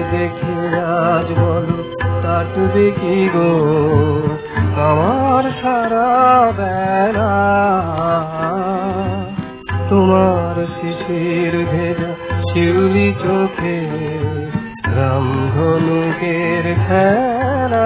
দেখে আজ বলো কাটবে কি গো আমার সারা বেলা। তোমার শিশির ভেজা শিউলি চোখে রামধনুকের খেলা।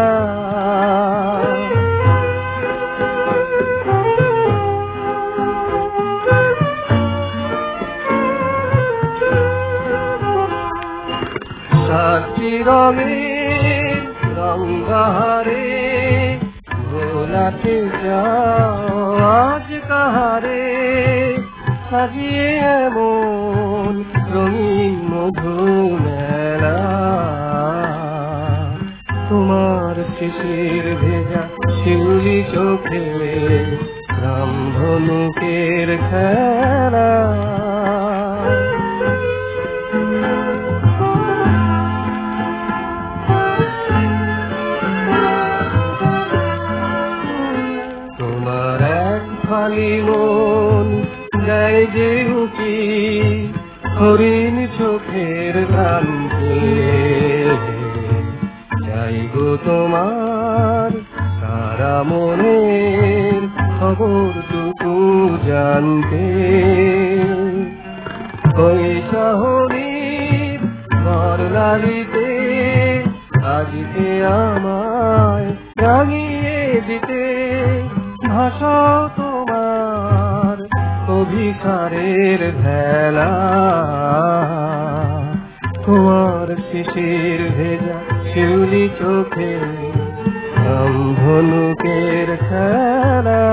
সাতটি রঙের রঙ্গাহারে ভোলাতে যাও আজ কাহারে সাজিয়ে এমন রঙিন মধু মেলা। তোমার শিশির ভেজা শিউলি চোখে রামধনুকের খেলা। তোমার এক খালি মন যায় যে উকি হরিণ চোখের কান্তি যাই গো তোমার সারা মনের খবরটুকু জানতে। ওই শহরের বরলালিতে আজকে আমায় রাঙিয়ে দিতে ভাষা তোমার অভিসারের ভেলা। তোমার শিশির ভেজা শিউলি চোখে রামধনুকের খেলা।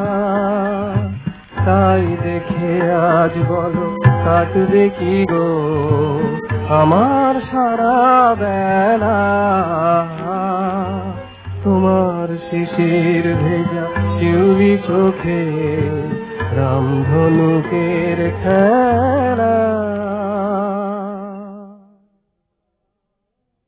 তাই দেখে আজ বলো কাটবে কি গো আমার সারা বেলা। তোমার শিশির ভেজা শিউলি চোখে রামধনুকের খেলা।